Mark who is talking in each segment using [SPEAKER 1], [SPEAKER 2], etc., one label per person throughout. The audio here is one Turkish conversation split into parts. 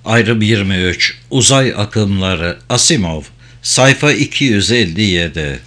[SPEAKER 1] Ayrım 23. Uzay akımları. Asimov. Sayfa 257.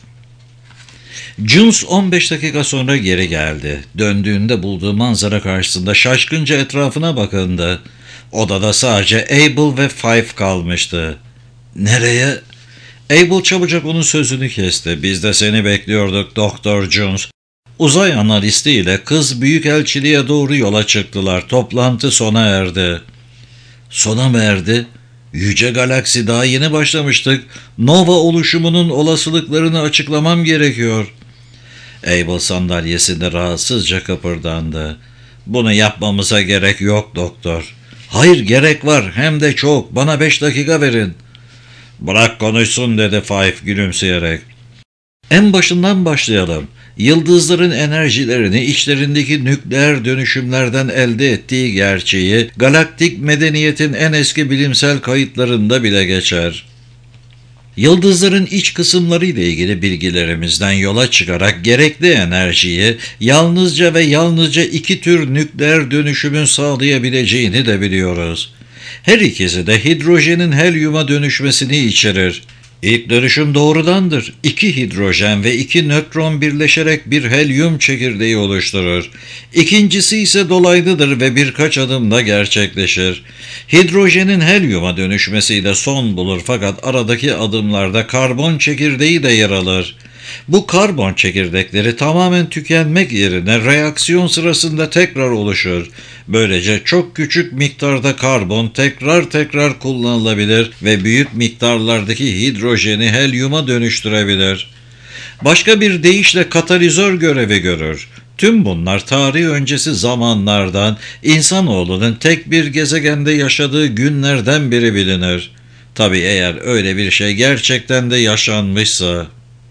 [SPEAKER 1] Jones 15 dakika sonra geri geldi. Döndüğünde bulduğu manzara karşısında şaşkınca etrafına bakındı. Odada sadece Abel ve Five kalmıştı. "Nereye?" Abel çabucak onun sözünü kesti. "Biz de seni bekliyorduk Doktor Jones." Uzay analisti ile kız büyükelçiliğe doğru yola çıktılar. Toplantı sona erdi. Sona mı erdi? Yüce galaksi, daha yeni başlamıştık. Nova oluşumunun olasılıklarını açıklamam gerekiyor. Abel sandalyesinde rahatsızca kıpırdandı. "Bunu yapmamıza gerek yok doktor." "Hayır, gerek var, hem de çok. Bana 5 dakika verin." "Bırak konuşsun," dedi Five gülümseyerek. "En başından başlayalım. Yıldızların enerjilerini içlerindeki nükleer dönüşümlerden elde ettiği gerçeği galaktik medeniyetin en eski bilimsel kayıtlarında bile geçer. Yıldızların iç kısımları ile ilgili bilgilerimizden yola çıkarak gerekli enerjiyi yalnızca ve yalnızca 2 tür nükleer dönüşümün sağlayabileceğini de biliyoruz. Her ikisi de hidrojenin helyuma dönüşmesini içerir. İlk dönüşüm doğrudandır. 2 hidrojen ve 2 nötron birleşerek bir helyum çekirdeği oluşturur. İkincisi ise dolaylıdır ve birkaç adımda gerçekleşir. Hidrojenin helyuma dönüşmesiyle son bulur, fakat aradaki adımlarda karbon çekirdeği de yer alır. Bu karbon çekirdekleri tamamen tükenmek yerine reaksiyon sırasında tekrar oluşur. Böylece çok küçük miktarda karbon tekrar kullanılabilir ve büyük miktarlardaki hidrojeni helyuma dönüştürebilir. Başka bir deyişle katalizör görevi görür. Tüm bunlar tarih öncesi zamanlardan insanoğlunun tek bir gezegende yaşadığı günlerden beri bilinir. Tabii eğer öyle bir şey gerçekten de yaşanmışsa.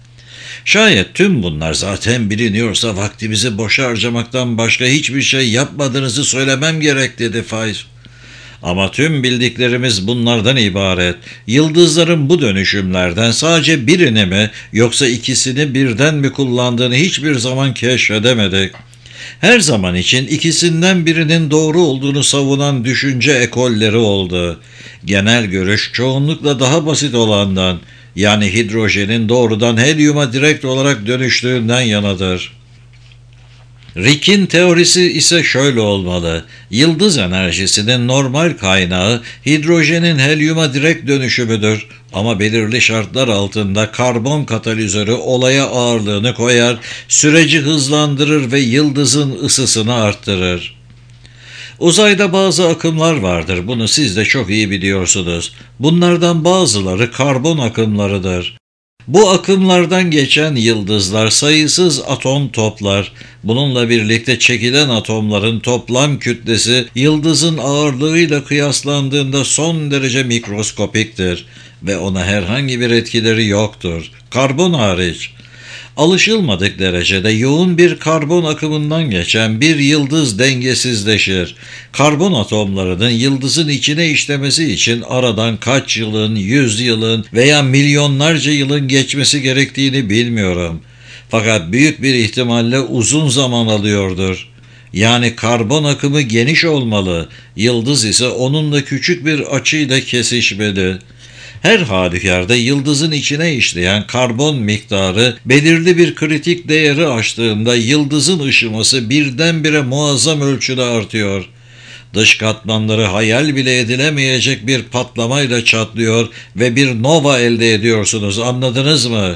[SPEAKER 1] Şayet tüm bunlar zaten biliniyorsa vaktimizi boşa harcamaktan başka hiçbir şey yapmadığınızı söylemem gerek, dedi Faiz. Ama tüm bildiklerimiz bunlardan ibaret. Yıldızların bu dönüşümlerden sadece birini mi yoksa ikisini birden mi kullandığını hiçbir zaman keşfedemedik. Her zaman için ikisinden birinin doğru olduğunu savunan düşünce ekolleri oldu. Genel görüş çoğunlukla daha basit olandan, yani hidrojenin doğrudan helyuma direkt olarak dönüştüğünden yanadır. Rick'in teorisi ise şöyle olmalı: yıldız enerjisinin normal kaynağı hidrojenin helyuma direkt dönüşümüdür. Ama belirli şartlar altında karbon katalizörü olaya ağırlığını koyar, süreci hızlandırır ve yıldızın ısısını arttırır. Uzayda bazı akımlar vardır. Bunu siz de çok iyi biliyorsunuz. Bunlardan bazıları karbon akımlarıdır. Bu akımlardan geçen yıldızlar sayısız atom toplar. Bununla birlikte çekilen atomların toplam kütlesi yıldızın ağırlığıyla kıyaslandığında son derece mikroskopiktir ve ona herhangi bir etkileri yoktur, karbon hariç. Alışılmadık derecede yoğun bir karbon akımından geçen bir yıldız dengesizleşir. Karbon atomlarının yıldızın içine işlemesi için aradan kaç yılın, 100 yılın veya milyonlarca yılın geçmesi gerektiğini bilmiyorum. Fakat büyük bir ihtimalle uzun zaman alıyordur. Yani karbon akımı geniş olmalı, yıldız ise onunla küçük bir açıyla kesişmeli. Her halükarda yıldızın içine işleyen karbon miktarı belirli bir kritik değeri aştığında yıldızın ışıması birdenbire muazzam ölçüde artıyor. Dış katmanları hayal bile edilemeyecek bir patlamayla çatlıyor ve bir nova elde ediyorsunuz, anladınız mı?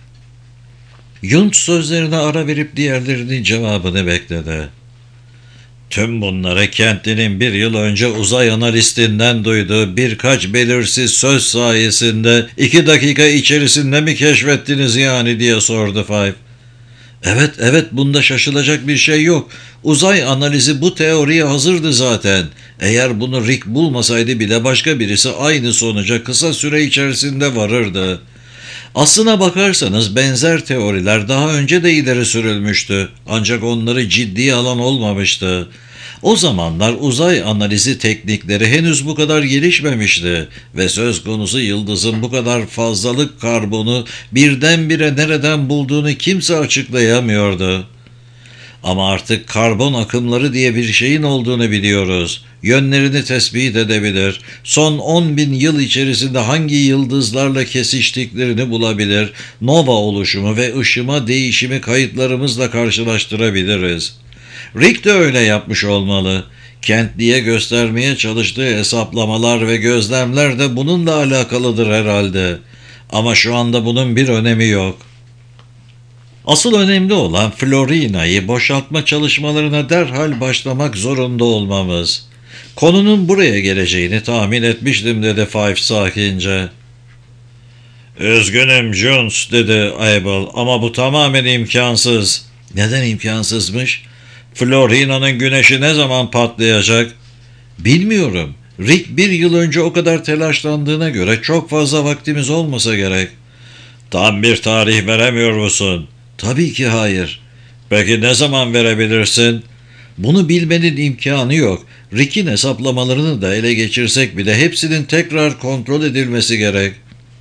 [SPEAKER 1] Yunt sözlerine ara verip diğerlerinin cevabını bekledi. Tüm bunları Kentley'nin bir yıl önce uzay analistinden duyduğu birkaç belirsiz söz sayesinde 2 dakika içerisinde mi keşfettiniz yani, diye sordu Five. Evet, bunda şaşılacak bir şey yok. Uzay analizi bu teoriye hazırdı zaten. Eğer bunu Rick bulmasaydı bile başka birisi aynı sonuca kısa süre içerisinde varırdı. Aslına bakarsanız benzer teoriler daha önce de ileri sürülmüştü, ancak onları ciddiye alan olmamıştı. O zamanlar uzay analizi teknikleri henüz bu kadar gelişmemişti ve söz konusu yıldızın bu kadar fazlalık karbonu birdenbire nereden bulduğunu kimse açıklayamıyordu. Ama artık karbon akımları diye bir şeyin olduğunu biliyoruz. Yönlerini tespit edebilir. Son 10.000 yıl içerisinde hangi yıldızlarla kesiştiklerini bulabilir. Nova oluşumu ve ışıma değişimi kayıtlarımızla karşılaştırabiliriz. Rick de öyle yapmış olmalı. Kentli'ye göstermeye çalıştığı hesaplamalar ve gözlemler de bununla alakalıdır herhalde. Ama şu anda bunun bir önemi yok. Asıl önemli olan Florina'yı boşaltma çalışmalarına derhal başlamak zorunda olmamız. Konunun buraya geleceğini tahmin etmiştim dedi Five sakince. Üzgünüm Jones dedi Abel ama bu tamamen imkansız. Neden imkansızmış? Florina'nın güneşi ne zaman patlayacak? Bilmiyorum. Rick 1 yıl önce o kadar telaşlandığına göre çok fazla vaktimiz olmasa gerek. Tam bir tarih veremiyor musun? Tabii ki hayır. Peki ne zaman verebilirsin? Bunu bilmenin imkanı yok. Rick'in hesaplamalarını da ele geçirsek bile hepsinin tekrar kontrol edilmesi gerek.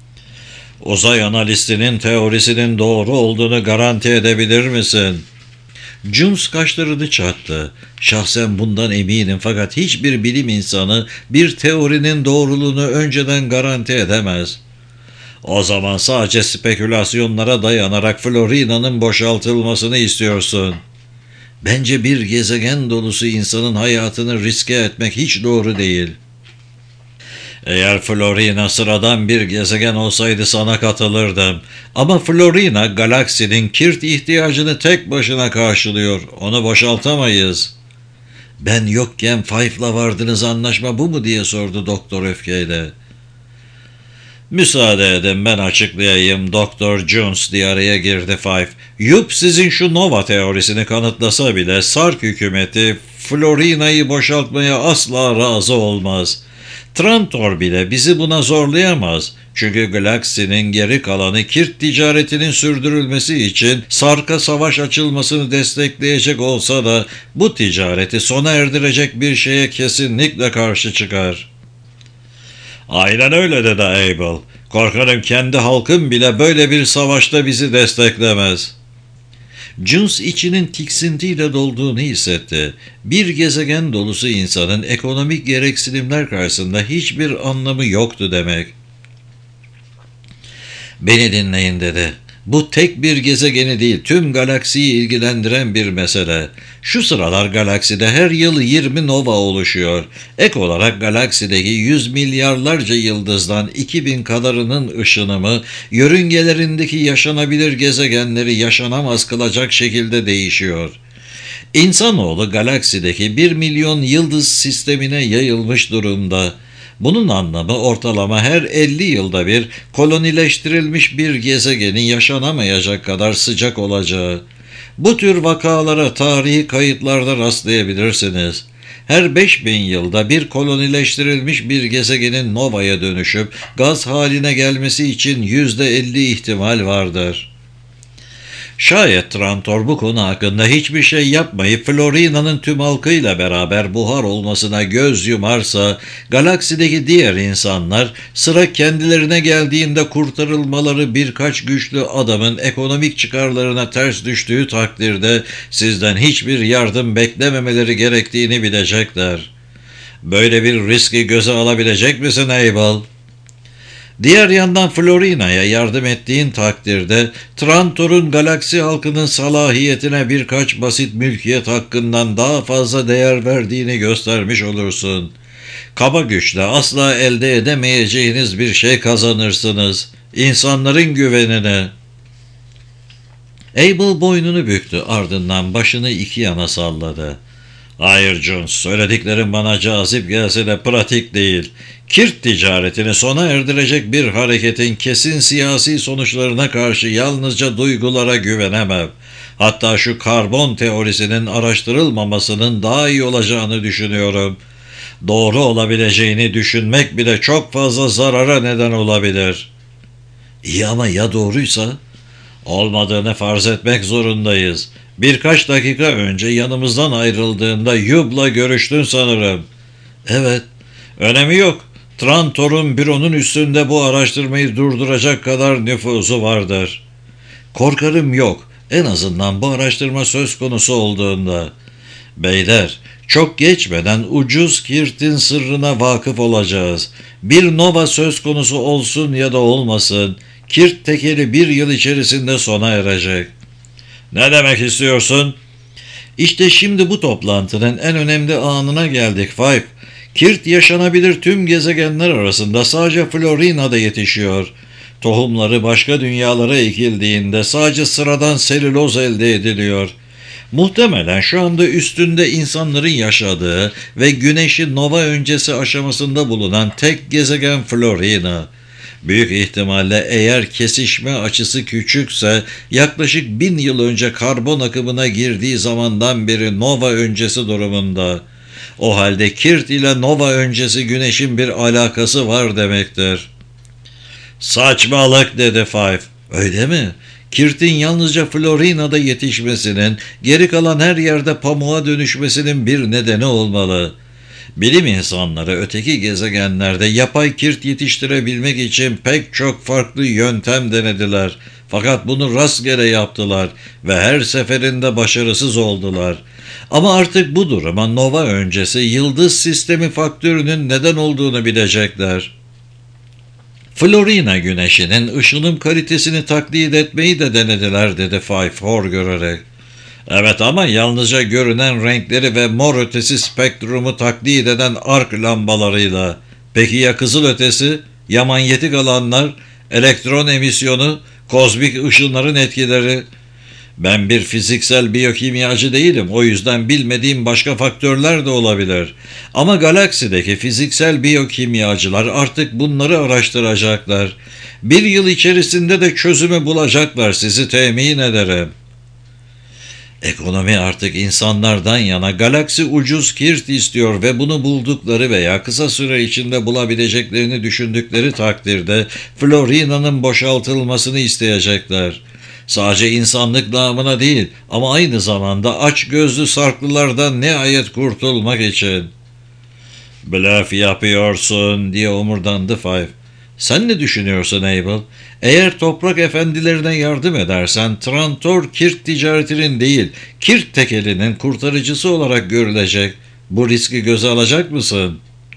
[SPEAKER 1] Uzay analistinin teorisinin doğru olduğunu garanti edebilir misin? Jones kaşlarını çattı. Şahsen bundan eminim fakat hiçbir bilim insanı bir teorinin doğruluğunu önceden garanti edemez. O zaman sadece spekülasyonlara dayanarak Florina'nın boşaltılmasını istiyorsun. Bence bir gezegen dolusu insanın hayatını riske etmek hiç doğru değil. Eğer Florina sıradan bir gezegen olsaydı sana katılırdım. Ama Florina galaksinin kirt ihtiyacını tek başına karşılıyor. Onu boşaltamayız. Ben yokken Five'la vardığınız anlaşma bu mu diye sordu doktor öfkeyle. Müsaade edin ben açıklayayım Doktor Jones diye araya girdi Five. Yup sizin şu Nova teorisini kanıtlasa bile Sark hükümeti Florina'yı boşaltmaya asla razı olmaz. Trantor bile bizi buna zorlayamaz. Çünkü galaksinin geri kalanı kirt ticaretinin sürdürülmesi için Sark'a savaş açılmasını destekleyecek olsa da bu ticareti sona erdirecek bir şeye kesinlikle karşı çıkar. Aynen öyle dedi Abel. Korkarım kendi halkım bile böyle bir savaşta bizi desteklemez. Jones içinin tiksintiyle dolduğunu hissetti. Bir gezegen dolusu insanın ekonomik gereksinimler karşısında hiçbir anlamı yoktu demek. Beni dinleyin dedi. Bu tek bir gezegeni değil, tüm galaksiyi ilgilendiren bir mesele. Şu sıralar galakside her yıl 20 nova oluşuyor. Ek olarak galaksideki 100 milyarlarca yıldızdan 2000 kadarının ışınımı, yörüngelerindeki yaşanabilir gezegenleri yaşanamaz kılacak şekilde değişiyor. İnsanoğlu galaksideki 1 milyon yıldız sistemine yayılmış durumda. Bunun anlamı ortalama her 50 yılda bir kolonileştirilmiş bir gezegenin yaşanamayacak kadar sıcak olacağı. Bu tür vakalara tarihi kayıtlarda rastlayabilirsiniz. Her 5000 yılda bir kolonileştirilmiş bir gezegenin novaya dönüşüp gaz haline gelmesi için %50 ihtimal vardır. Şayet Trantor bu konu hakkında hiçbir şey yapmayıp Florina'nın tüm halkıyla beraber buhar olmasına göz yumarsa, galaksideki diğer insanlar sıra kendilerine geldiğinde kurtarılmaları birkaç güçlü adamın ekonomik çıkarlarına ters düştüğü takdirde sizden hiçbir yardım beklememeleri gerektiğini bilecekler. Böyle bir riski göze alabilecek misin Abel? Diğer yandan Florina'ya yardım ettiğin takdirde Trantor'un galaksi halkının salahiyetine birkaç basit mülkiyet hakkından daha fazla değer verdiğini göstermiş olursun. Kaba güçle asla elde edemeyeceğiniz bir şey kazanırsınız. İnsanların güvenine. Abel boynunu büktü, ardından başını iki yana salladı. Hayır Jones, söylediklerim bana cazip gelse de pratik değil. Kirt ticaretini sona erdirecek bir hareketin kesin siyasi sonuçlarına karşı yalnızca duygulara güvenemem. Hatta şu karbon teorisinin araştırılmamasının daha iyi olacağını düşünüyorum. Doğru olabileceğini düşünmek bile çok fazla zarara neden olabilir. İyi ama ya doğruysa? Olmadığını farz etmek zorundayız. Birkaç dakika önce yanımızdan ayrıldığında Yube'la görüştün sanırım. Evet. Önemi yok. Trantor'un büronun üstünde bu araştırmayı durduracak kadar nüfuzu vardır. Korkarım yok. En azından bu araştırma söz konusu olduğunda. Beyler, çok geçmeden ucuz Kirt'in sırrına vakıf olacağız. Bir nova söz konusu olsun ya da olmasın, Kirt tekeli 1 yıl içerisinde sona erecek. Ne demek istiyorsun? İşte şimdi bu toplantının en önemli anına geldik Five. Kirt yaşanabilir tüm gezegenler arasında sadece Florina'da yetişiyor. Tohumları başka dünyalara ekildiğinde sadece sıradan selüloz elde ediliyor. Muhtemelen şu anda üstünde insanların yaşadığı ve güneşi nova öncesi aşamasında bulunan tek gezegen Florina. Büyük ihtimalle eğer kesişme açısı küçükse yaklaşık 1000 yıl önce karbon akımına girdiği zamandan beri nova öncesi durumunda. O halde Kirt ile nova öncesi güneşin bir alakası var demektir. Saçmalık dedi Five. Öyle mi? Kirt'in yalnızca Florina'da yetişmesinin, geri kalan her yerde pamuğa dönüşmesinin bir nedeni olmalı. Bilim insanları öteki gezegenlerde yapay kirt yetiştirebilmek için pek çok farklı yöntem denediler. Fakat bunu rastgele yaptılar ve her seferinde başarısız oldular. Ama artık bu duruma nova öncesi yıldız sistemi faktörünün neden olduğunu bilecekler. Florina güneşinin ışınım kalitesini taklit etmeyi de denediler dedi Five hor görerek. Evet ama yalnızca görünen renkleri ve mor ötesi spektrumu taklit eden ark lambalarıyla. Peki ya kızıl ötesi, ya manyetik alanlar, elektron emisyonu, kozmik ışınların etkileri? Ben bir fiziksel biyokimyacı değilim. O yüzden bilmediğim başka faktörler de olabilir. Ama galaksideki fiziksel biyokimyacılar artık bunları araştıracaklar. 1 yıl içerisinde de çözümü bulacaklar, sizi temin ederim. Ekonomi artık insanlardan yana, galaksi ucuz kirt istiyor ve bunu buldukları veya kısa süre içinde bulabileceklerini düşündükleri takdirde Florina'nın boşaltılmasını isteyecekler. Sadece insanlık namına değil ama aynı zamanda aç gözlü sarklılardan nihayet kurtulmak için. Blöf yapıyorsun diye omurdandı Five. Sen ne düşünüyorsun Abel? Eğer toprak efendilerine yardım edersen Trantor kirt ticaretinin değil, kirt tekelinin kurtarıcısı olarak görülecek. Bu riski göze alacak mısın?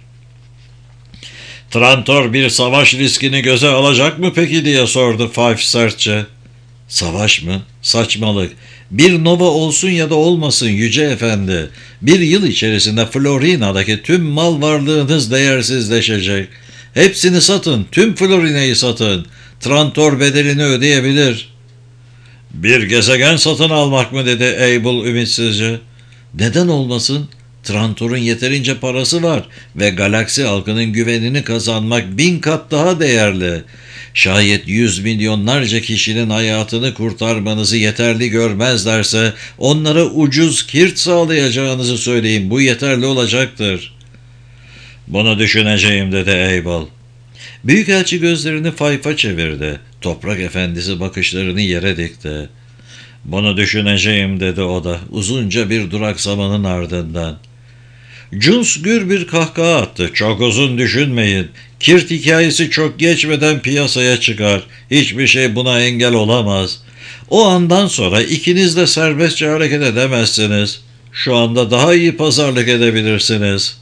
[SPEAKER 1] Trantor bir savaş riskini göze alacak mı peki diye sordu Five sertçe. Savaş mı? Saçmalık. Bir nova olsun ya da olmasın yüce efendi. 1 yıl içerisinde Florina'daki tüm mal varlığınız değersizleşecek. Hepsini satın, tüm Florina'yı satın. Trantor bedelini ödeyebilir. Bir gezegen satın almak mı dedi Abel ümitsizce. Neden olmasın? Trantor'un yeterince parası var ve galaksi halkının güvenini kazanmak 1000 kat daha değerli. Şayet 100 milyonlarca kişinin hayatını kurtarmanızı yeterli görmezlerse onlara ucuz kirt sağlayacağınızı söyleyin. Bu yeterli olacaktır. Bunu düşüneceğim dedi Abel. Büyükelçi gözlerini Five'a çevirdi. Toprak efendisi bakışlarını yere dikti. Bunu düşüneceğim dedi o da uzunca bir duraksamanın ardından. Jules gür bir kahkaha attı. Çok uzun düşünmeyin. Kirt hikayesi çok geçmeden piyasaya çıkar. Hiçbir şey buna engel olamaz. O andan sonra ikiniz de serbestçe hareket edemezsiniz. Şu anda daha iyi pazarlık edebilirsiniz.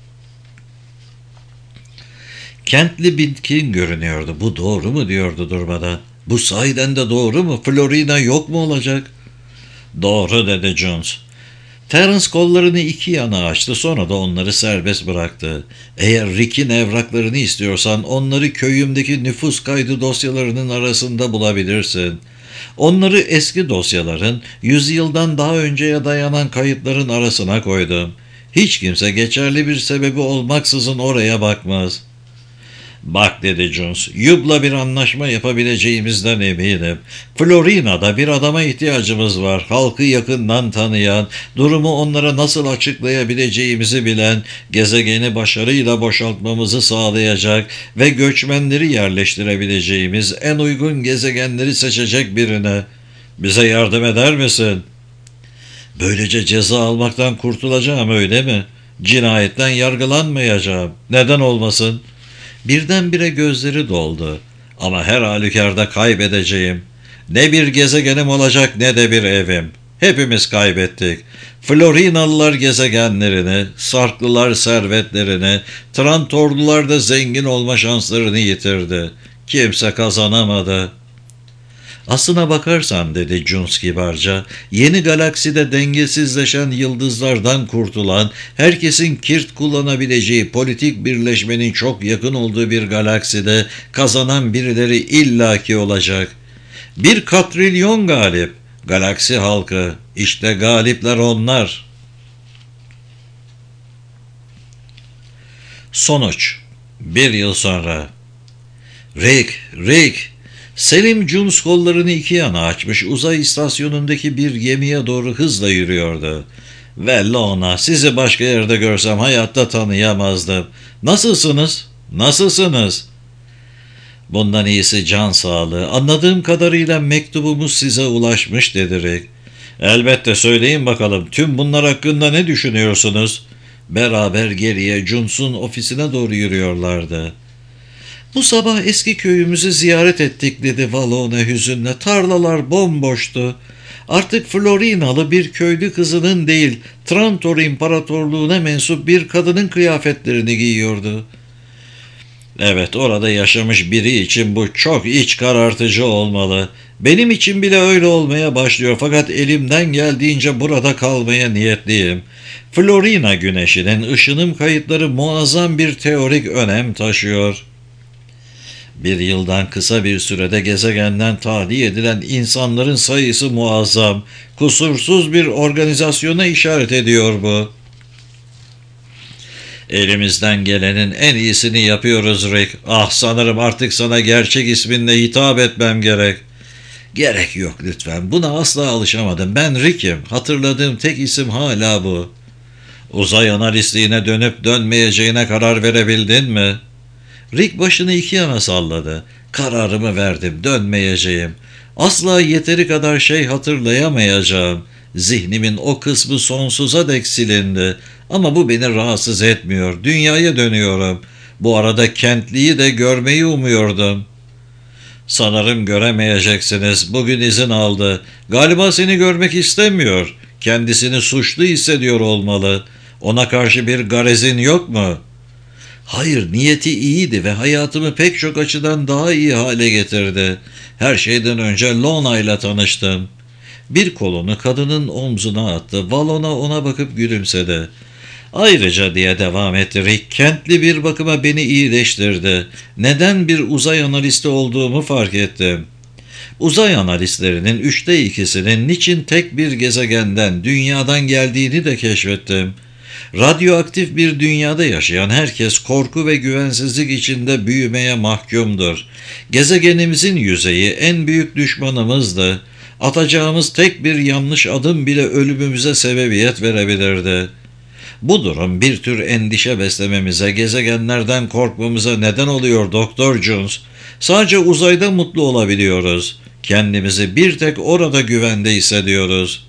[SPEAKER 1] Kentli bitkin görünüyordu. Bu doğru mu diyordu durmadan. Bu sahiden de doğru mu? Florina yok mu olacak? Doğru dedi Jones. Terence kollarını iki yana açtı, sonra da onları serbest bıraktı. Eğer Rick'in evraklarını istiyorsan onları köyümdeki nüfus kaydı dosyalarının arasında bulabilirsin. Onları eski dosyaların 100 yıldan daha önceye dayanan kayıtların arasına koydum. Hiç kimse geçerli bir sebebi olmaksızın oraya bakmaz. Bak dedi Jones, Yube'la bir anlaşma yapabileceğimizden eminim. Florina'da bir adama ihtiyacımız var. Halkı yakından tanıyan, durumu onlara nasıl açıklayabileceğimizi bilen, gezegeni başarıyla boşaltmamızı sağlayacak ve göçmenleri yerleştirebileceğimiz en uygun gezegenleri seçecek birine. Bize yardım eder misin? Böylece ceza almaktan kurtulacağım öyle mi? Cinayetten yargılanmayacağım. Neden olmasın? Birdenbire gözleri doldu. Ama her halükarda kaybedeceğim. Ne bir gezegenim olacak ne de bir evim. Hepimiz kaybettik. Florinalılar gezegenlerini, Sarklılar servetlerini, Trantorlular da zengin olma şanslarını yitirdi. Kimse kazanamadı. Aslına bakarsan dedi Jones kibarca, yeni galakside dengesizleşen yıldızlardan kurtulan, herkesin kirt kullanabileceği politik birleşmenin çok yakın olduğu bir galakside kazanan birileri illaki olacak. 1 katrilyon galip, galaksi halkı, işte galipler onlar. Sonuç 1 yıl sonra. Rick, Selim Jones kollarını iki yana açmış uzay istasyonundaki bir gemiye doğru hızla yürüyordu. Ve Lona, sizi başka yerde görsem hayatta tanıyamazdım. Nasılsınız? Bundan iyisi can sağlığı. Anladığım kadarıyla mektubumuz size ulaşmış dedi Rick. Elbette, söyleyin bakalım, tüm bunlar hakkında ne düşünüyorsunuz? Beraber geriye Jones'un ofisine doğru yürüyorlardı. Bu sabah eski köyümüzü ziyaret ettik dedi Valona hüzünle. Tarlalar bomboştu. Artık Florinalı bir köylü kızının değil, Trantor İmparatorluğu'na mensup bir kadının kıyafetlerini giyiyordu. Evet, orada yaşamış biri için bu çok iç karartıcı olmalı. Benim için bile öyle olmaya başlıyor, fakat elimden geldiğince burada kalmaya niyetliyim. Florina güneşinin ışınım kayıtları muazzam bir teorik önem taşıyor. 1 yıldan kısa bir sürede gezegenden tahliye edilen insanların sayısı muazzam, kusursuz bir organizasyona işaret ediyor bu. Elimizden gelenin en iyisini yapıyoruz Rick. Sanırım artık sana gerçek isminle hitap etmem gerek. Gerek yok lütfen. Buna asla alışamadım. Ben Rick'im. Hatırladığım tek isim hala bu. Uzay analistliğine dönüp dönmeyeceğine karar verebildin mi? Rick başını iki yana salladı. Kararımı verdim. Dönmeyeceğim. Asla yeteri kadar şey hatırlayamayacağım. Zihnimin o kısmı sonsuza dek silindi. Ama bu beni rahatsız etmiyor. Dünyaya dönüyorum. Bu arada kentliyi de görmeyi umuyordum. Sanırım göremeyeceksiniz. Bugün izin aldı. Galiba seni görmek istemiyor. Kendisini suçlu hissediyor olmalı. Ona karşı bir garezin yok mu? Hayır, niyeti iyiydi ve hayatımı pek çok açıdan daha iyi hale getirdi. Her şeyden önce Lona ile tanıştım. Bir kolunu kadının omzuna attı. Valona ona bakıp gülümsedi. Ayrıca diye devam etti Rick, kentli bir bakıma beni iyileştirdi. Neden bir uzay analisti olduğumu fark ettim. Uzay analistlerinin 2/3'ünün niçin tek bir gezegenden, dünyadan geldiğini de keşfettim. Radyoaktif bir dünyada yaşayan herkes korku ve güvensizlik içinde büyümeye mahkumdur. Gezegenimizin yüzeyi en büyük düşmanımızdı. Atacağımız tek bir yanlış adım bile ölümümüze sebebiyet verebilirdi. Bu durum bir tür endişe beslememize, gezegenlerden korkmamıza neden oluyor Doktor Jones. Sadece uzayda mutlu olabiliyoruz. Kendimizi bir tek orada güvende hissediyoruz.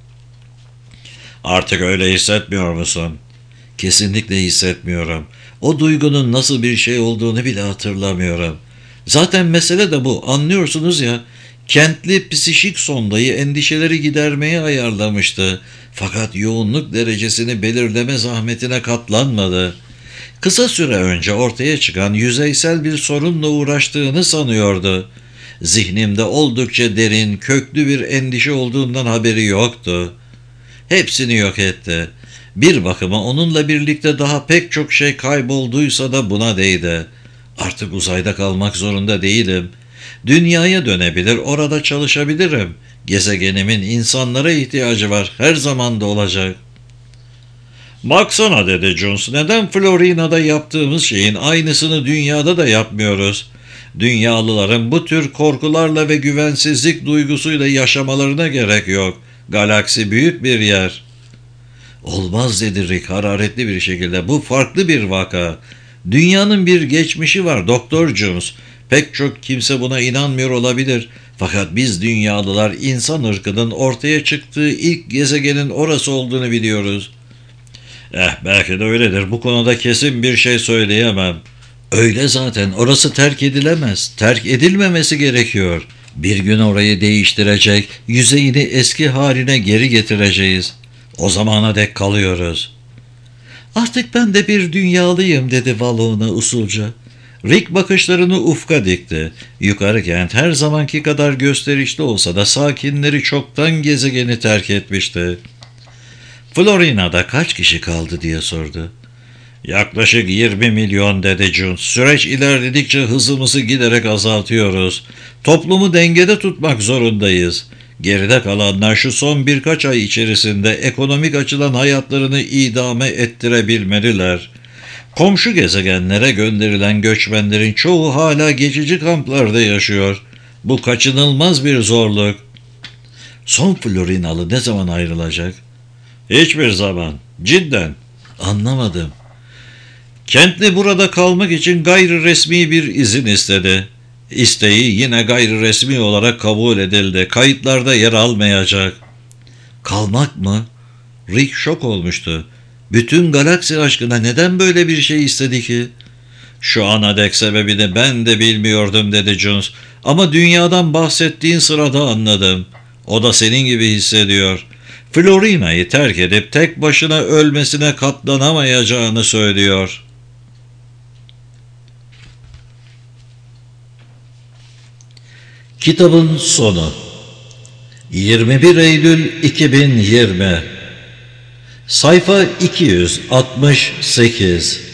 [SPEAKER 1] Artık öyle hissetmiyor musun? Kesinlikle hissetmiyorum. O duygunun nasıl bir şey olduğunu bile hatırlamıyorum. Zaten mesele de bu, anlıyorsunuz ya. Kentli psişik sondayı endişeleri gidermeye ayarlamıştı. Fakat yoğunluk derecesini belirleme zahmetine katlanmadı. Kısa süre önce ortaya çıkan yüzeysel bir sorunla uğraştığını sanıyordu. Zihnimde oldukça derin, köklü bir endişe olduğundan haberi yoktu. Hepsini yok etti. Bir bakıma onunla birlikte daha pek çok şey kaybolduysa da buna değdi. Artık uzayda kalmak zorunda değilim. Dünyaya dönebilir, orada çalışabilirim. Gezegenimin insanlara ihtiyacı var, her zaman da olacak. Baksana dedi Jones, neden Florina'da yaptığımız şeyin aynısını dünyada da yapmıyoruz? Dünyalıların bu tür korkularla ve güvensizlik duygusuyla yaşamalarına gerek yok. Galaksi büyük bir yer. Olmaz dedi Rick hararetli bir şekilde. Bu farklı bir vaka. Dünyanın bir geçmişi var Doktor Jones. Pek çok kimse buna inanmıyor olabilir. Fakat biz dünyalılar insan ırkının ortaya çıktığı ilk gezegenin orası olduğunu biliyoruz. Belki de öyledir. Bu konuda kesin bir şey söyleyemem. Öyle zaten. Orası terk edilemez. Terk edilmemesi gerekiyor. Bir gün orayı değiştirecek, yüzeyini eski haline geri getireceğiz. O zamana dek kalıyoruz. Artık ben de bir dünyalıyım dedi Valona usulca. Rick bakışlarını ufka dikti. Yukarı kent her zamanki kadar gösterişli olsa da sakinleri çoktan gezegeni terk etmişti. Florina'da kaç kişi kaldı diye sordu. Yaklaşık 20 milyon dedi Jones. Süreç ilerledikçe hızımızı giderek azaltıyoruz. Toplumu dengede tutmak zorundayız. Geride kalanlar şu son birkaç ay içerisinde ekonomik açıdan hayatlarını idame ettirebilmeliler. Komşu gezegenlere gönderilen göçmenlerin çoğu hala geçici kamplarda yaşıyor. Bu kaçınılmaz bir zorluk. Son Florinalı ne zaman ayrılacak? Hiçbir zaman. Cidden. Anlamadım. Kentli burada kalmak için gayri resmi bir izin istedi. İsteği yine gayri resmi olarak kabul edildi. Kayıtlarda yer almayacak. Kalmak mı? Rick şok olmuştu. Bütün galaksi aşkına neden böyle bir şey istedi ki? Şu ana dek sebebini ben de bilmiyordum dedi Jones. Ama dünyadan bahsettiğin sırada anladım. O da senin gibi hissediyor. Florina'yı terk edip tek başına ölmesine katlanamayacağını söylüyor. Kitabın sonu 21 Eylül 2020 Sayfa 268